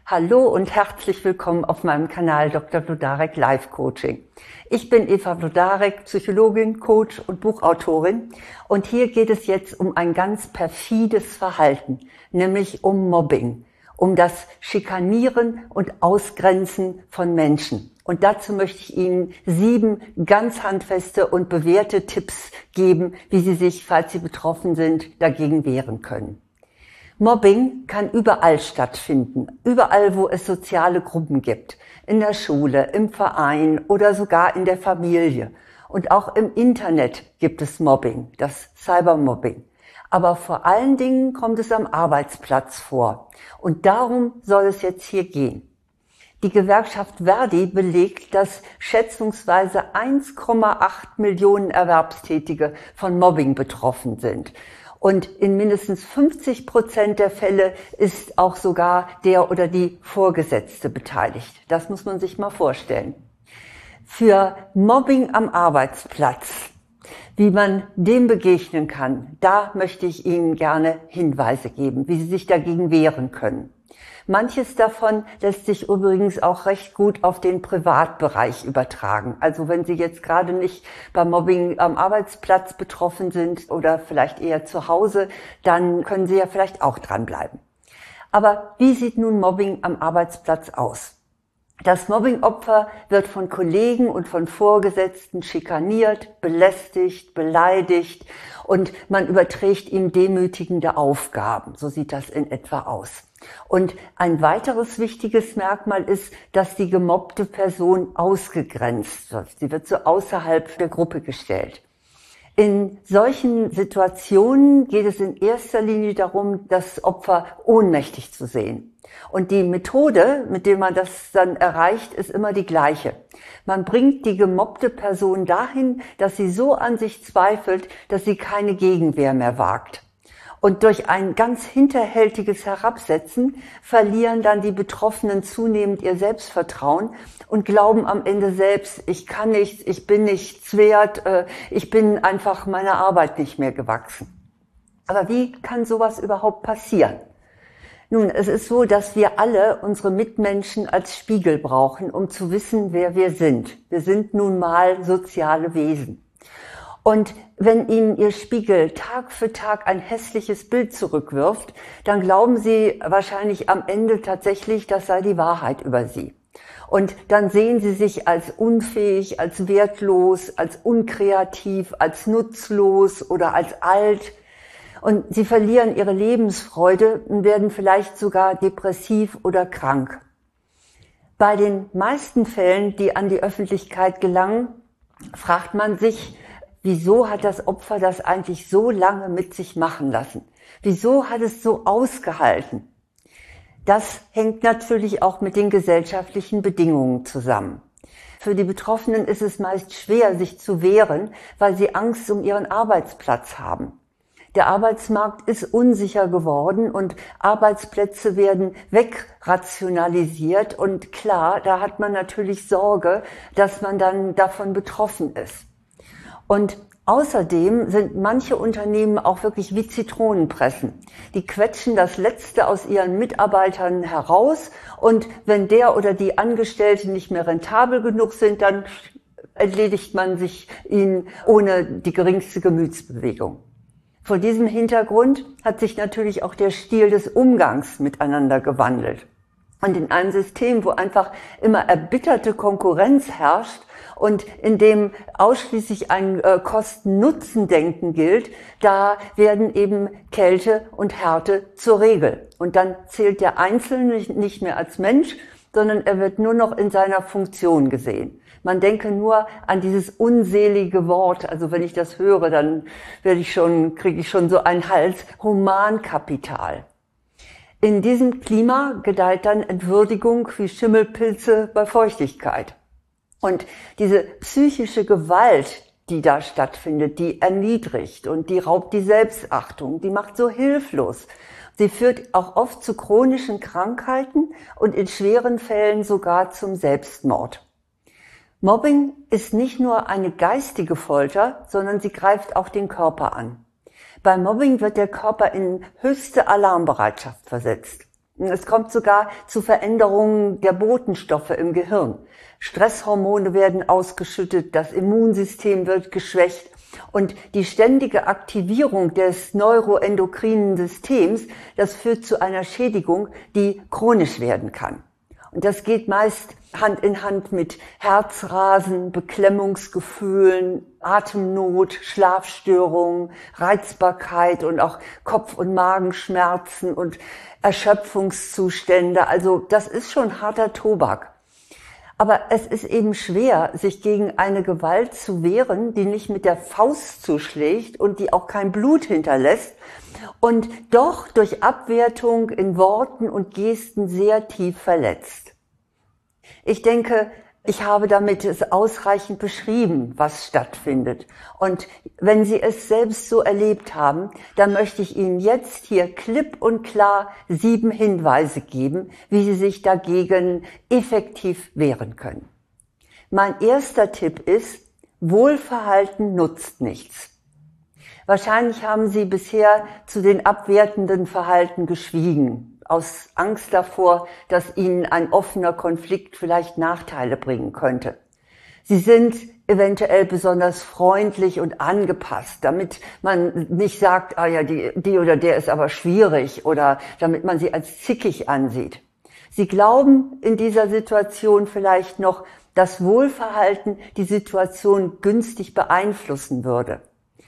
Hallo und herzlich willkommen auf meinem Kanal Dr. Wlodarek Life Coaching. Ich bin Eva Wlodarek, Psychologin, Coach und Buchautorin und hier geht es jetzt um ein ganz perfides Verhalten, nämlich um Mobbing, um das Schikanieren und Ausgrenzen von Menschen. Und dazu möchte ich Ihnen 7 ganz handfeste und bewährte Tipps geben, wie Sie sich, falls Sie betroffen sind, dagegen wehren können. Mobbing kann überall stattfinden, überall, wo es soziale Gruppen gibt, in der Schule, im Verein oder sogar in der Familie. Und auch im Internet gibt es Mobbing, das Cybermobbing. Aber vor allen Dingen kommt es am Arbeitsplatz vor. Und darum soll es jetzt hier gehen. Die Gewerkschaft ver.di belegt, dass schätzungsweise 1,8 Millionen Erwerbstätige von Mobbing betroffen sind. Und in mindestens 50% der Fälle ist auch sogar der oder die Vorgesetzte beteiligt. Das muss man sich mal vorstellen. Für Mobbing am Arbeitsplatz, wie man dem begegnen kann, da möchte ich Ihnen gerne Hinweise geben, wie Sie sich dagegen wehren können. Manches davon lässt sich übrigens auch recht gut auf den Privatbereich übertragen. Also wenn Sie jetzt gerade nicht beim Mobbing am Arbeitsplatz betroffen sind oder vielleicht eher zu Hause, dann können Sie ja vielleicht auch dranbleiben. Aber wie sieht nun Mobbing am Arbeitsplatz aus? Das Mobbingopfer wird von Kollegen und von Vorgesetzten schikaniert, belästigt, beleidigt und man überträgt ihm demütigende Aufgaben. So sieht das in etwa aus. Und ein weiteres wichtiges Merkmal ist, dass die gemobbte Person ausgegrenzt wird. Sie wird so außerhalb der Gruppe gestellt. In solchen Situationen geht es in erster Linie darum, das Opfer ohnmächtig zu sehen. Und die Methode, mit der man das dann erreicht, ist immer die gleiche. Man bringt die gemobbte Person dahin, dass sie so an sich zweifelt, dass sie keine Gegenwehr mehr wagt. Und durch ein ganz hinterhältiges Herabsetzen verlieren dann die Betroffenen zunehmend ihr Selbstvertrauen und glauben am Ende selbst, ich kann nichts, ich bin nichts wert, ich bin einfach meiner Arbeit nicht mehr gewachsen. Aber wie kann sowas überhaupt passieren? Nun, es ist so, dass wir alle unsere Mitmenschen als Spiegel brauchen, um zu wissen, wer wir sind. Wir sind nun mal soziale Wesen. Und wenn Ihnen Ihr Spiegel Tag für Tag ein hässliches Bild zurückwirft, dann glauben Sie wahrscheinlich am Ende tatsächlich, das sei die Wahrheit über Sie. Und dann sehen Sie sich als unfähig, als wertlos, als unkreativ, als nutzlos oder als alt. Und Sie verlieren Ihre Lebensfreude und werden vielleicht sogar depressiv oder krank. Bei den meisten Fällen, die an die Öffentlichkeit gelangen, fragt man sich, wieso hat das Opfer das eigentlich so lange mit sich machen lassen? Wieso hat es so ausgehalten? Das hängt natürlich auch mit den gesellschaftlichen Bedingungen zusammen. Für die Betroffenen ist es meist schwer, sich zu wehren, weil sie Angst um ihren Arbeitsplatz haben. Der Arbeitsmarkt ist unsicher geworden und Arbeitsplätze werden wegrationalisiert und klar, da hat man natürlich Sorge, dass man dann davon betroffen ist. Und außerdem sind manche Unternehmen auch wirklich wie Zitronenpressen. Die quetschen das Letzte aus ihren Mitarbeitern heraus und wenn der oder die Angestellten nicht mehr rentabel genug sind, dann entledigt man sich ihnen ohne die geringste Gemütsbewegung. Vor diesem Hintergrund hat sich natürlich auch der Stil des Umgangs miteinander gewandelt. Und in einem System, wo einfach immer erbitterte Konkurrenz herrscht und in dem ausschließlich ein Kosten-Nutzen-Denken gilt, da werden eben Kälte und Härte zur Regel. Und dann zählt der Einzelne nicht mehr als Mensch, sondern er wird nur noch in seiner Funktion gesehen. Man denke nur an dieses unselige Wort, also wenn ich das höre, dann kriege ich schon so einen Hals, Humankapital. In diesem Klima gedeiht dann Entwürdigung wie Schimmelpilze bei Feuchtigkeit. Und diese psychische Gewalt, die da stattfindet, die erniedrigt und die raubt die Selbstachtung, die macht so hilflos. Sie führt auch oft zu chronischen Krankheiten und in schweren Fällen sogar zum Selbstmord. Mobbing ist nicht nur eine geistige Folter, sondern sie greift auch den Körper an. Bei Mobbing wird der Körper in höchste Alarmbereitschaft versetzt. Es kommt sogar zu Veränderungen der Botenstoffe im Gehirn. Stresshormone werden ausgeschüttet, das Immunsystem wird geschwächt und die ständige Aktivierung des neuroendokrinen Systems, das führt zu einer Schädigung, die chronisch werden kann. Und das geht meist Hand in Hand mit Herzrasen, Beklemmungsgefühlen, Atemnot, Schlafstörungen, Reizbarkeit und auch Kopf- und Magenschmerzen und Erschöpfungszustände. Also das ist schon harter Tobak. Aber es ist eben schwer, sich gegen eine Gewalt zu wehren, die nicht mit der Faust zuschlägt und die auch kein Blut hinterlässt und doch durch Abwertung in Worten und Gesten sehr tief verletzt. Ich denke, ich habe damit es ausreichend beschrieben, was stattfindet. Und wenn Sie es selbst so erlebt haben, dann möchte ich Ihnen jetzt hier klipp und klar 7 Hinweise geben, wie Sie sich dagegen effektiv wehren können. Mein erster Tipp ist, Wohlverhalten nutzt nichts. Wahrscheinlich haben Sie bisher zu den abwertenden Verhalten geschwiegen, aus Angst davor, dass Ihnen ein offener Konflikt vielleicht Nachteile bringen könnte. Sie sind eventuell besonders freundlich und angepasst, damit man nicht sagt, ah ja, die oder der ist aber schwierig oder damit man sie als zickig ansieht. Sie glauben in dieser Situation vielleicht noch, dass Wohlverhalten die Situation günstig beeinflussen würde.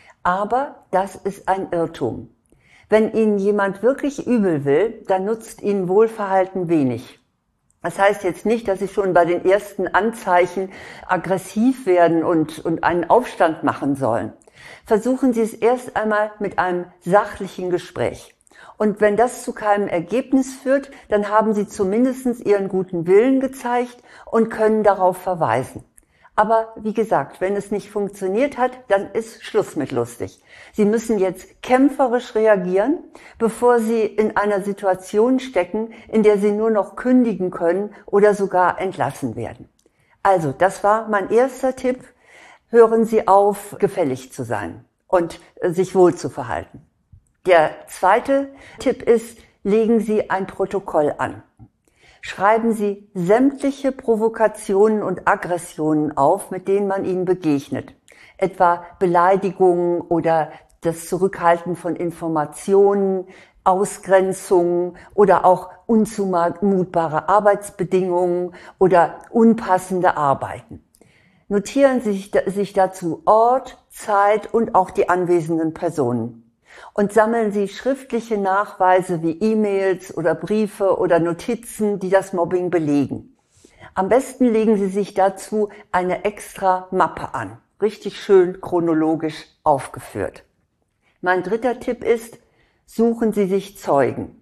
Aber das ist ein Irrtum. Wenn Ihnen jemand wirklich übel will, dann nutzt Ihnen Wohlverhalten wenig. Das heißt jetzt nicht, dass Sie schon bei den ersten Anzeichen aggressiv werden und einen Aufstand machen sollen. Versuchen Sie es erst einmal mit einem sachlichen Gespräch. Und wenn das zu keinem Ergebnis führt, dann haben Sie zumindest Ihren guten Willen gezeigt und können darauf verweisen. Aber wie gesagt, wenn es nicht funktioniert hat, dann ist Schluss mit lustig. Sie müssen jetzt kämpferisch reagieren, bevor Sie in einer Situation stecken, in der Sie nur noch kündigen können oder sogar entlassen werden. Also, das war mein erster Tipp. Hören Sie auf, gefällig zu sein und sich wohl zu verhalten. Der zweite Tipp ist, legen Sie ein Protokoll an. Schreiben Sie sämtliche Provokationen und Aggressionen auf, mit denen man Ihnen begegnet. Etwa Beleidigungen oder das Zurückhalten von Informationen, Ausgrenzungen oder auch unzumutbare Arbeitsbedingungen oder unpassende Arbeiten. Notieren Sie sich dazu Ort, Zeit und auch die anwesenden Personen. Und sammeln Sie schriftliche Nachweise wie E-Mails oder Briefe oder Notizen, die das Mobbing belegen. Am besten legen Sie sich dazu eine extra Mappe an, richtig schön chronologisch aufgeführt. Mein dritter Tipp ist, suchen Sie sich Zeugen.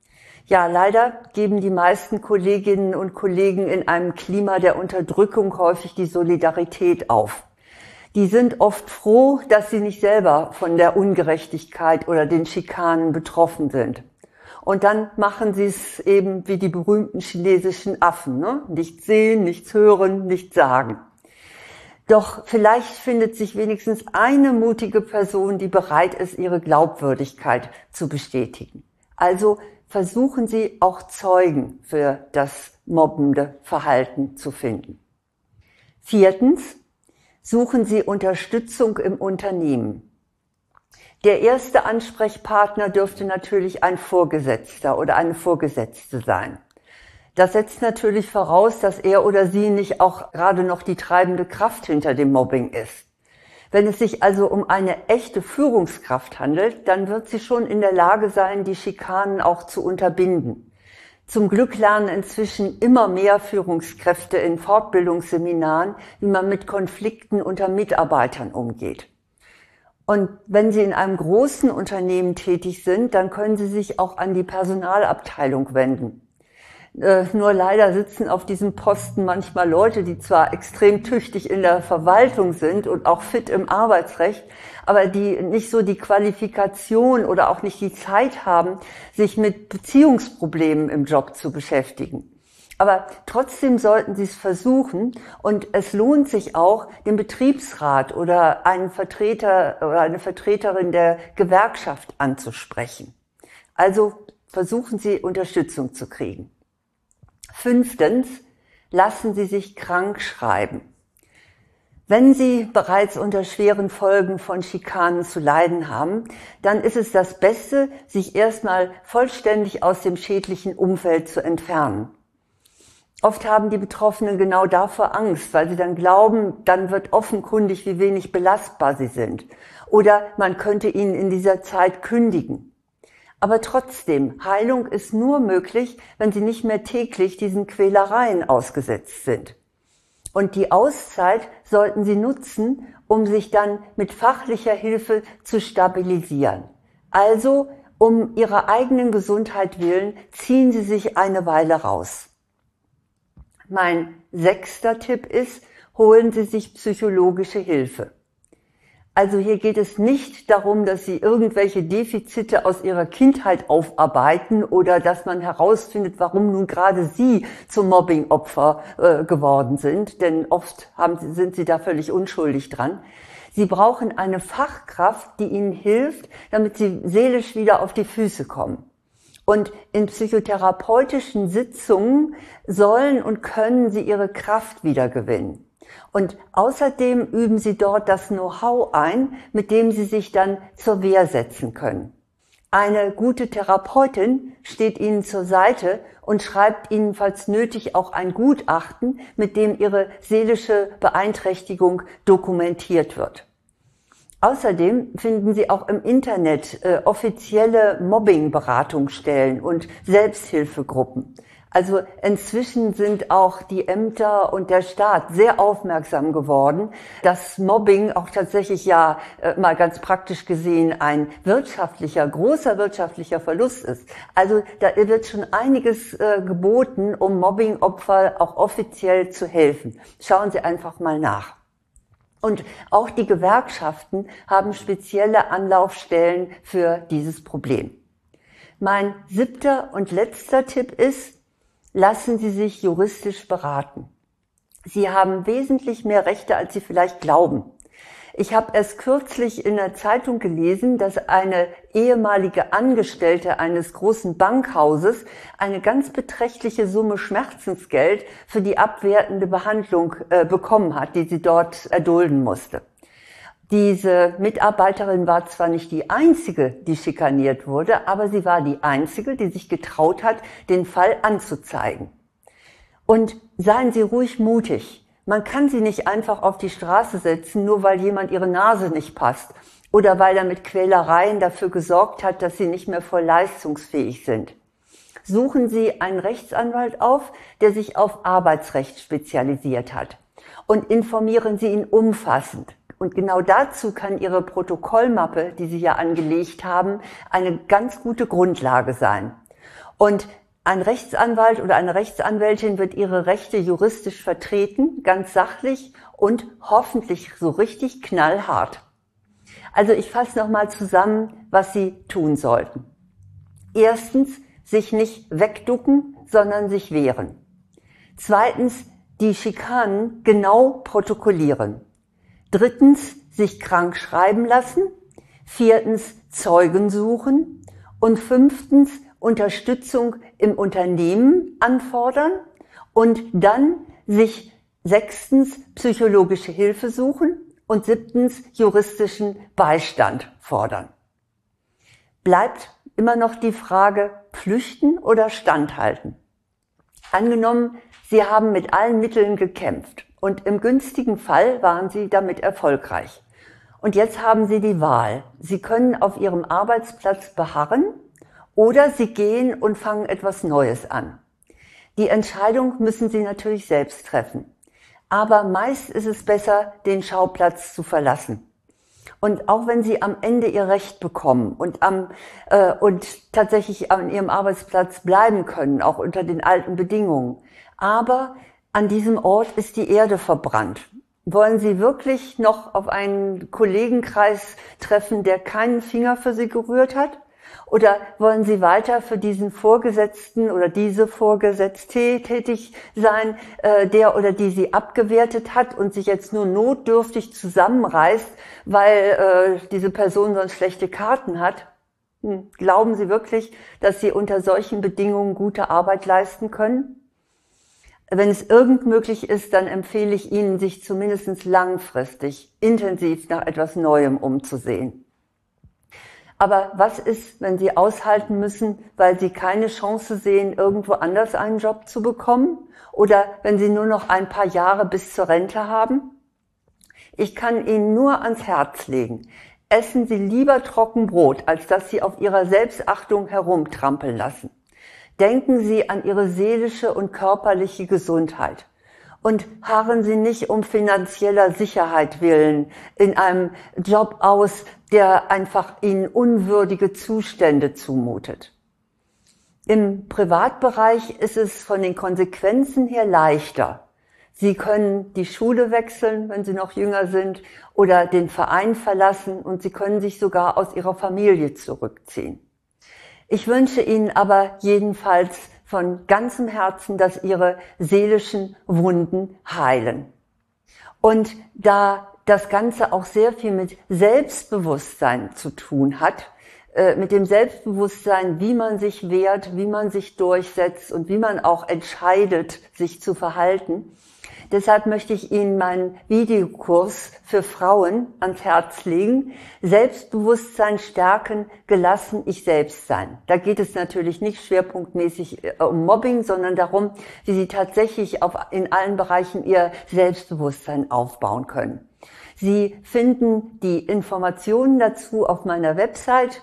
Ja, leider geben die meisten Kolleginnen und Kollegen in einem Klima der Unterdrückung häufig die Solidarität auf. Die sind oft froh, dass sie nicht selber von der Ungerechtigkeit oder den Schikanen betroffen sind. Und dann machen sie es eben wie die berühmten chinesischen Affen, ne? Nichts sehen, nichts hören, nichts sagen. Doch vielleicht findet sich wenigstens eine mutige Person, die bereit ist, ihre Glaubwürdigkeit zu bestätigen. Also versuchen Sie auch Zeugen für das mobbende Verhalten zu finden. Viertens, suchen Sie Unterstützung im Unternehmen. Der erste Ansprechpartner dürfte natürlich ein Vorgesetzter oder eine Vorgesetzte sein. Das setzt natürlich voraus, dass er oder sie nicht auch gerade noch die treibende Kraft hinter dem Mobbing ist. Wenn es sich also um eine echte Führungskraft handelt, dann wird sie schon in der Lage sein, die Schikanen auch zu unterbinden. Zum Glück lernen inzwischen immer mehr Führungskräfte in Fortbildungsseminaren, wie man mit Konflikten unter Mitarbeitern umgeht. Und wenn Sie in einem großen Unternehmen tätig sind, dann können Sie sich auch an die Personalabteilung wenden. Nur leider sitzen auf diesem Posten manchmal Leute, die zwar extrem tüchtig in der Verwaltung sind und auch fit im Arbeitsrecht, aber die nicht so die Qualifikation oder auch nicht die Zeit haben, sich mit Beziehungsproblemen im Job zu beschäftigen. Aber trotzdem sollten Sie es versuchen und es lohnt sich auch, den Betriebsrat oder einen Vertreter oder eine Vertreterin der Gewerkschaft anzusprechen. Also versuchen Sie, Unterstützung zu kriegen. 5. Lassen Sie sich krank schreiben. Wenn Sie bereits unter schweren Folgen von Schikanen zu leiden haben, dann ist es das Beste, sich erstmal vollständig aus dem schädlichen Umfeld zu entfernen. Oft haben die Betroffenen genau davor Angst, weil sie dann glauben, dann wird offenkundig, wie wenig belastbar sie sind. Oder man könnte ihnen in dieser Zeit kündigen. Aber trotzdem, Heilung ist nur möglich, wenn sie nicht mehr täglich diesen Quälereien ausgesetzt sind. Und die Auszeit sollten sie nutzen, um sich dann mit fachlicher Hilfe zu stabilisieren. Also, um ihrer eigenen Gesundheit willen, ziehen Sie sich eine Weile raus. Mein 6. Tipp ist, holen Sie sich psychologische Hilfe. Also hier geht es nicht darum, dass Sie irgendwelche Defizite aus Ihrer Kindheit aufarbeiten oder dass man herausfindet, warum nun gerade Sie zum Mobbingopfer geworden sind, denn oft sind Sie da völlig unschuldig dran. Sie brauchen eine Fachkraft, die Ihnen hilft, damit Sie seelisch wieder auf die Füße kommen. Und in psychotherapeutischen Sitzungen sollen und können Sie Ihre Kraft wiedergewinnen. Und außerdem üben Sie dort das Know-how ein, mit dem Sie sich dann zur Wehr setzen können. Eine gute Therapeutin steht Ihnen zur Seite und schreibt Ihnen, falls nötig, auch ein Gutachten, mit dem Ihre seelische Beeinträchtigung dokumentiert wird. Außerdem finden Sie auch im Internet offizielle Mobbing-Beratungsstellen und Selbsthilfegruppen. Also inzwischen sind auch die Ämter und der Staat sehr aufmerksam geworden, dass Mobbing auch tatsächlich mal ganz praktisch gesehen ein großer wirtschaftlicher Verlust ist. Also da wird schon einiges geboten, um Mobbingopfer auch offiziell zu helfen. Schauen Sie einfach mal nach. Und auch die Gewerkschaften haben spezielle Anlaufstellen für dieses Problem. Mein 7. und letzter Tipp ist, lassen Sie sich juristisch beraten. Sie haben wesentlich mehr Rechte, als Sie vielleicht glauben. Ich habe erst kürzlich in der Zeitung gelesen, dass eine ehemalige Angestellte eines großen Bankhauses eine ganz beträchtliche Summe Schmerzensgeld für die abwertende Behandlung bekommen hat, die sie dort erdulden musste. Diese Mitarbeiterin war zwar nicht die einzige, die schikaniert wurde, aber sie war die einzige, die sich getraut hat, den Fall anzuzeigen. Und seien Sie ruhig mutig. Man kann sie nicht einfach auf die Straße setzen, nur weil jemand ihre Nase nicht passt oder weil er mit Quälereien dafür gesorgt hat, dass sie nicht mehr voll leistungsfähig sind. Suchen Sie einen Rechtsanwalt auf, der sich auf Arbeitsrecht spezialisiert hat, und informieren Sie ihn umfassend. Und genau dazu kann Ihre Protokollmappe, die Sie ja angelegt haben, eine ganz gute Grundlage sein. Und ein Rechtsanwalt oder eine Rechtsanwältin wird Ihre Rechte juristisch vertreten, ganz sachlich und hoffentlich so richtig knallhart. Also ich fasse nochmal zusammen, was Sie tun sollten. 1. Sich nicht wegducken, sondern sich wehren. 2. Die Schikanen genau protokollieren. 3. sich krank schreiben lassen. 4. Zeugen suchen. Und 5. Unterstützung im Unternehmen anfordern. Und dann sich 6. psychologische Hilfe suchen. Und 7. juristischen Beistand fordern. Bleibt immer noch die Frage, flüchten oder standhalten? Angenommen, Sie haben mit allen Mitteln gekämpft und im günstigen Fall waren Sie damit erfolgreich. Und jetzt haben Sie die Wahl. Sie können auf Ihrem Arbeitsplatz beharren oder Sie gehen und fangen etwas Neues an. Die Entscheidung müssen Sie natürlich selbst treffen. Aber meist ist es besser, den Schauplatz zu verlassen. Und auch wenn Sie am Ende Ihr Recht bekommen und tatsächlich an Ihrem Arbeitsplatz bleiben können, auch unter den alten Bedingungen, aber an diesem Ort ist die Erde verbrannt. Wollen Sie wirklich noch auf einen Kollegenkreis treffen, der keinen Finger für Sie gerührt hat? Oder wollen Sie weiter für diesen Vorgesetzten oder diese Vorgesetzte tätig sein, der oder die Sie abgewertet hat und sich jetzt nur notdürftig zusammenreißt, weil diese Person sonst schlechte Karten hat? Glauben Sie wirklich, dass Sie unter solchen Bedingungen gute Arbeit leisten können? Wenn es irgend möglich ist, dann empfehle ich Ihnen, sich zumindest langfristig intensiv nach etwas Neuem umzusehen. Aber was ist, wenn Sie aushalten müssen, weil Sie keine Chance sehen, irgendwo anders einen Job zu bekommen? Oder wenn Sie nur noch ein paar Jahre bis zur Rente haben? Ich kann Ihnen nur ans Herz legen: Essen Sie lieber Trockenbrot, als dass Sie auf Ihrer Selbstachtung herumtrampeln lassen. Denken Sie an Ihre seelische und körperliche Gesundheit. Und harren Sie nicht um finanzieller Sicherheit willen in einem Job aus, der einfach Ihnen unwürdige Zustände zumutet. Im Privatbereich ist es von den Konsequenzen her leichter. Sie können die Schule wechseln, wenn Sie noch jünger sind, oder den Verein verlassen, und Sie können sich sogar aus Ihrer Familie zurückziehen. Ich wünsche Ihnen aber jedenfalls von ganzem Herzen, dass Ihre seelischen Wunden heilen. Und da das Ganze auch sehr viel mit Selbstbewusstsein zu tun hat, mit dem Selbstbewusstsein, wie man sich wehrt, wie man sich durchsetzt und wie man auch entscheidet, sich zu verhalten. Deshalb möchte ich Ihnen meinen Videokurs für Frauen ans Herz legen: Selbstbewusstsein stärken, gelassen ich selbst sein. Da geht es natürlich nicht schwerpunktmäßig um Mobbing, sondern darum, wie Sie tatsächlich in allen Bereichen Ihr Selbstbewusstsein aufbauen können. Sie finden die Informationen dazu auf meiner Website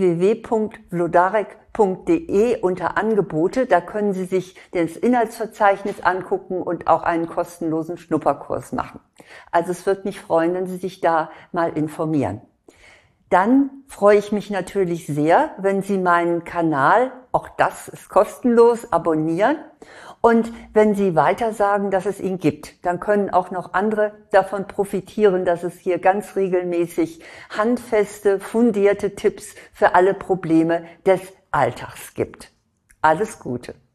www.vlodarek.de unter Angebote. Da können Sie sich das Inhaltsverzeichnis angucken und auch einen kostenlosen Schnupperkurs machen. Also es würde mich freuen, wenn Sie sich da mal informieren. Dann freue ich mich natürlich sehr, wenn Sie meinen Kanal, auch das ist kostenlos, abonnieren. Und wenn Sie weiter sagen, dass es ihn gibt, dann können auch noch andere davon profitieren, dass es hier ganz regelmäßig handfeste, fundierte Tipps für alle Probleme des Alltags gibt. Alles Gute!